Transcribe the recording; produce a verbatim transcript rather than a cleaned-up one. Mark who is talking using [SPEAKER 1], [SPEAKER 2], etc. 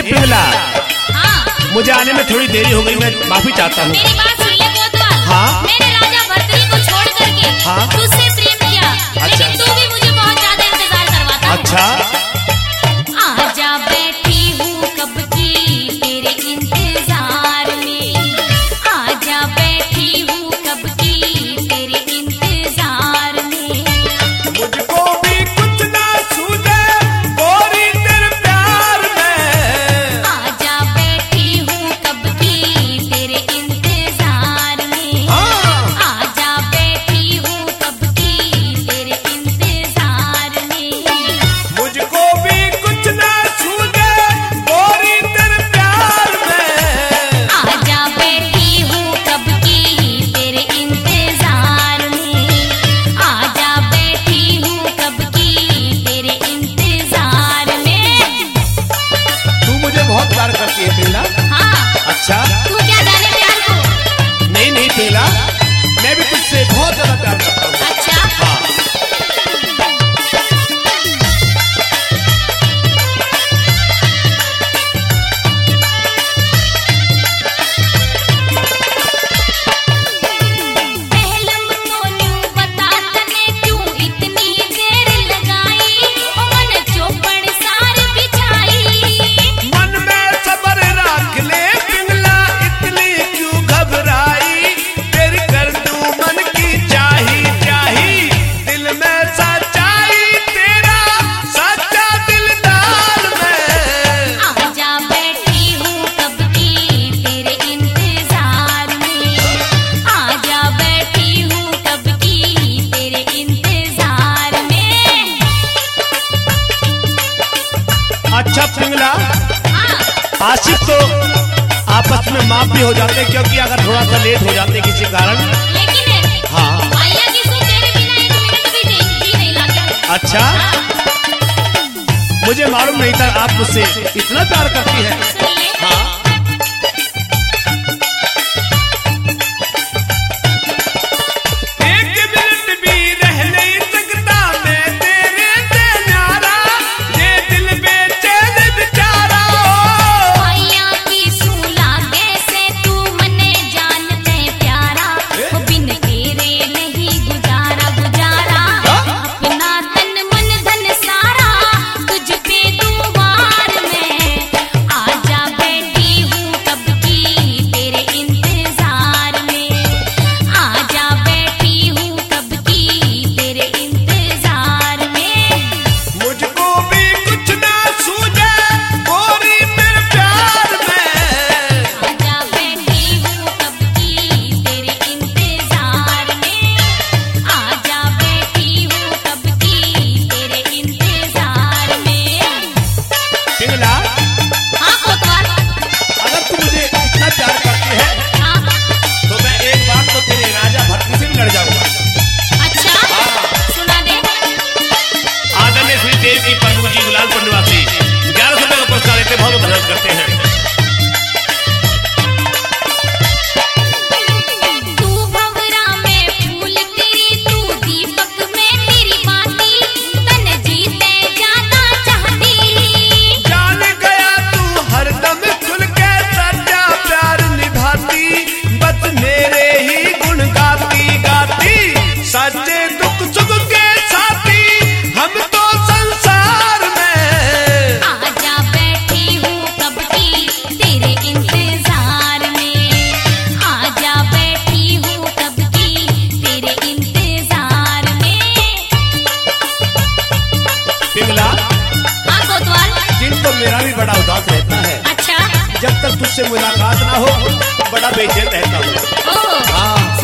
[SPEAKER 1] पिंगला,
[SPEAKER 2] हाँ।
[SPEAKER 1] मुझे आने में थोड़ी देरी हो गई, मैं माफी चाहता हूँ।
[SPEAKER 2] मेरी बात सुन ले कोतवाल।
[SPEAKER 1] हाँ?
[SPEAKER 2] मैंने राजा भर्तरी को छोड़ करके
[SPEAKER 1] हाँ?
[SPEAKER 2] तुझसे प्रेम किया,
[SPEAKER 1] अच्छा।
[SPEAKER 2] लेकिन तू भी मुझे बहुत ज्यादा इंतजार करवाता है।
[SPEAKER 1] अच्छा,
[SPEAKER 2] आजा बैठी हूँ कब की तेरे इंतजार में, आजा बैठी हूँ कब की तेरे इंतजार में।
[SPEAKER 1] मुझको भी कुछ ना सूझे गोरी तेरे प्यार में,
[SPEAKER 2] आजा बैठी हूँ कब की तेरे इंतजार में,
[SPEAKER 1] हाँ।
[SPEAKER 2] आजा बैठी हूँ कब की तेरे इंतजार में।
[SPEAKER 1] मुझको भी कुछ ना सूझे गोरी तेरे प्यार में,
[SPEAKER 2] आजा बैठी हूँ कब की तेरे इंतजार में, आजा बैठी हूँ कब की तेरे इंतजार में।
[SPEAKER 1] तू मुझे बहुत प्यार करती है पिंगला।
[SPEAKER 2] हाँ,
[SPEAKER 1] अच्छा,
[SPEAKER 2] तू क्या जाने प्यार को।
[SPEAKER 1] नहीं नहीं पिंगला, मैं भी तुझसे बहुत ज्यादा प्यार करता हूँ।
[SPEAKER 2] अच्छा,
[SPEAKER 1] हाँ।
[SPEAKER 2] पहलम तोनू बता तने क्यों इतनी देर लगाई, ओ मन चौपड़ सार बिछाई।
[SPEAKER 1] मन में सब्र रख ले पिंगला, इतनी क्यों घबराई, तेरी कर दूं मन की चाही चाही, दिल में सच्चाई तेरा सच्चा दिलदार में।
[SPEAKER 2] आजा बैठी हूँ कब की तेरे इंतजार में, आजा बैठी हूँ कब की तेरे इंतजार में।
[SPEAKER 1] अच्छा पिंगला,
[SPEAKER 2] हाँ,
[SPEAKER 1] आशिक तो आपस में माफ भी हो जाते, क्योंकि अगर थोड़ा सा लेट हो जाते किसी कारण।
[SPEAKER 2] लेकिन
[SPEAKER 1] हाँ।
[SPEAKER 2] भैया की सू तेरे बिना एक मिनट भी जी जी नहीं लगता।
[SPEAKER 1] अच्छा, मुझे मालूम नहीं था आप मुझसे इतना प्यार करती है।
[SPEAKER 2] सुन ले।
[SPEAKER 1] हाँ। एक मिनट भी रह नहीं सकता मैं तेरे से न्यारा, ये दिल बेचैन बेचारा।
[SPEAKER 2] भैया की सू लागे से तू मने जानते प्यारा, ओ बिन तेरे नहीं गुजारा गुजारा। अपना तन मन धन सारा तुझ पे दुआर में, आजा बैठी हूँ कब की तेरे इंतजार में, आजा बैठी हूँ कब की तेरे इंतजार में।
[SPEAKER 1] मुझको भी कुछ ना सूझे गोरी मेरे प्यार में,
[SPEAKER 2] आजा बैठी हूँ कब की तेरे इंतजार में, आजा बैठी हूँ कब की तेरे इंतजार में।
[SPEAKER 1] पिंगला,
[SPEAKER 2] हाँ कोतवाल।
[SPEAKER 1] अगर तू मुझे इतना प्यार करती है
[SPEAKER 2] हाँ,
[SPEAKER 1] तो मैं एक बार तो तेरे राजा भर्तरी से भी लड़ जाऊंगा।
[SPEAKER 2] अच्छा, सुना दे।
[SPEAKER 1] आदरणीय श्री देव की प्रभु जी गुलामपुर निवासी ग्यारह सौ रुपए का पुरस्कार देते बहुत बहुत करते हैं।
[SPEAKER 2] तू भंवरा में फूल तेरी, तू दीपक में तेरी बाती, तन जीते जाना चाहती।
[SPEAKER 1] जान गया तू हरदम खुल के सच्चा प्यार निभाती, बस मेरे ही गुण गाती गाती, सच्चे दुख सुख के साथी हम तो संसार में।
[SPEAKER 2] आजा बैठी हूँ कब की तेरे इंतजार में, आजा बैठी हूँ कब की तेरे इंतजार में।
[SPEAKER 1] पिंगला,
[SPEAKER 2] हाँ कोतवाल।
[SPEAKER 1] दिन तो मेरा भी बड़ा उदास रहता है,
[SPEAKER 2] अच्छा,
[SPEAKER 1] जब तक तुझसे मुलाकात ना हो बड़ा बेचैन रहता हूँ।
[SPEAKER 2] ओ
[SPEAKER 1] हाँ।